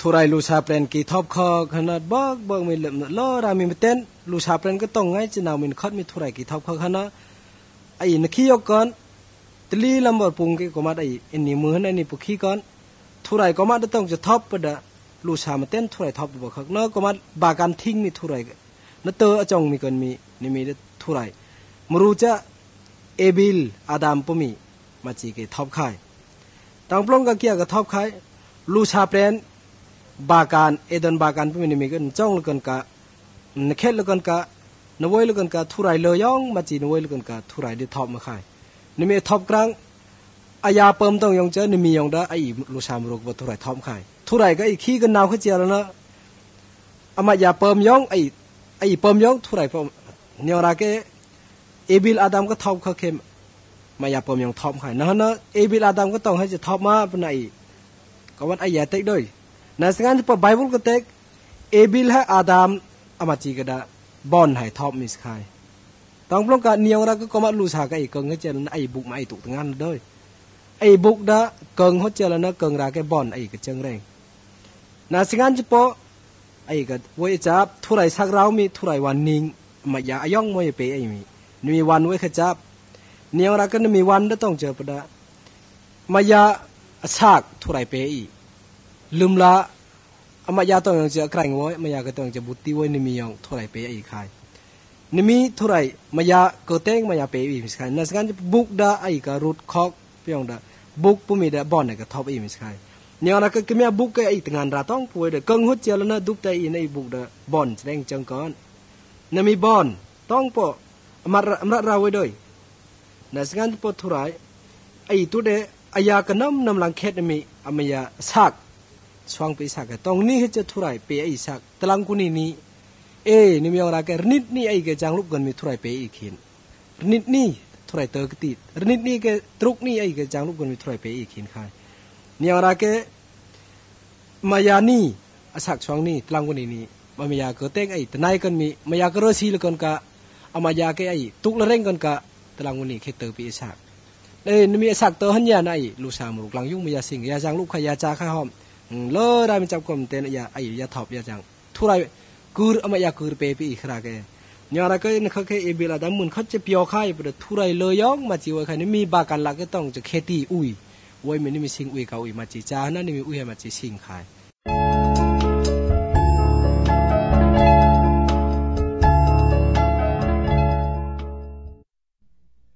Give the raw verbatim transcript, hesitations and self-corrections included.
ทุไรลูชาเปรนกีทอบคอขนาดบักบักมีเหลือล้อรามีมาเต้นลูชาเปรนก็ต้องไงจะนาวมีคัดมีทุไรกีทอบคอขนาดไอ้นักขี้ยกก่อนตลีลำบากปุ่งกีก็มาได้อันนี้มือนั่นนี่ปุกขี้ก่อนทุไรก็มาได้ต้องจะทอบประเดลูชามาเต้นทุไรทอบบักขักเนาะก็มาบาการทิ้งมีทุไรนั่นเตออจงมีกันมีนี่มีทุไรมรู้จะเอบิลอาดามปุ่มีมาจีกีทอบขายต่างปล้องก็เกี่ยวกับทอบขายลูชาเปรนบาการเอดอนบาการปุ่มีมีกันจ้องลกันกะนเคลกันกะนวยลกันกะทุไรเลยย่องมาจีนวยลกันกะทุไรได้ทอบมาขายนี่มีทอบกลางอายาเปิมต้องยองเจอนี่มียองได้ไอ้ลูชามรุกว่าทุไรทอบขายทุไรก็ไอ้ขี้กันนาวขึ้นเจียแล้วนะอามายาเปิมย่องไอ้ไอ้เปิมย่องทุไรเปิมเนี่ยอะไรก็เอบิลอาดัมก็ทอบเขาเข้มมายาเปิมย่องทอบขายนั่นนะเอบิลอาดัมก็ต้องให้จะทอบมาเป็นไอ้ก็วันไอ้ยาเต็กด้วยนั่นสิ่งนั้นที่พอไบเบิลก็เต็กเอบิลให้อาดัมอามาจีก็ได้บอนให้ทอบมิสขายต้องปล้องกันเนี่ยเราก็มาลูชาก็ไอ้เกิงเขาเจอแล้วไอ้บุกมาไอ้ตุกงานด้วยไอ้บุกได้เกิงเขาเจอแล้วนะเกิงราแกบอนไอ้ก็เจิงแรงนั่นสิ่งนั้นที่พอไอ้ก็ว่าจับทุไรสักเรามีทุไรวันนิ่งมายาย่องมวยเปย์ไอ้มีนี่มีวันไว้ขจับเนี่ยเราก็มีวันได้ต้องเจอประดามายาสักทุไรเปย์ลืมละอามายาต้องยังเจอใครง้อยมายาก็ต้องจะบุตรไว้นี่มียองทุไรเปย์ไอ้ขายนี่มีทุไรมายาเกิดเต้งมายาเปย์อีมิสขายนั่นสิ่งนั้นบุกได้ไอ้ก็รูดคอกเพียงได้บุกปุ่มมีได้บอนไอ้ก็ทอบอีมิสขายเนี่ยเราก็คือมีบุกก็ไอ้งานราต้องป่วยเด้อกังหัวเจอแล้วนะดุบใจอีในบุกได้บอนแสดงจังก่อนนั่นมีบอนต้องปะมามาเราไว้ด้วยนั่นสิ่งนั้นปะทุไรไอ้ตัวเดอายากันน้ำน้ำหลังเค็ดนี่มีอามายาสักช่วงปีสักตรงนี้ให้จะทุไรเปย์ไอ้สักตลังกุนีนี้เอ้นี่มีอะไรกันนิดนี่ไอ้แกจังลูกกันมีทุไรเปย์อีกขินนิดนี่ทุไรเตอร์กติดนิดนี่แกตรุกนี่ไอ้แกจังลูกกันมีทุไรเปย์อีกขินขายนี่อะไรแกมายานี่อาศักช่วงนี้ตลังกุนีนี้มายาเกิดเต้งไอ้แต่นายกันมีมายาก็รสีลกันกะอามายาแกไอ้ตุกละเร่งกันกะตลังกุนีแค่เตอร์ปีอาศักเอ้นี่มีอาศักเตอร์หันยาไอ้ลูชามลูกหลังยุ่งมายาสิงยาจังลูกขยาจ้าข้าหอมเลอได้มีจับกลมเต้นยาไอ้ยาทอบยาจังทุไรกูร์อามายากูร์เปย์ปีอีกคราแกเนี่ยอะไรก็เนี่ยเขาแค่เอเบลาดัมมุนเขาจะเปียวข้ายไปเลยทุไรเลยย่องมาจีว่าใครนี่มีบากันลักก็ต้องจะแค่ตีอุ้ยไว้ไม่นี่มีสิงอุ้ยเขาอุ้ยมาจีจ้านั่นนี่มีอุ้ยมาจีสิงขาย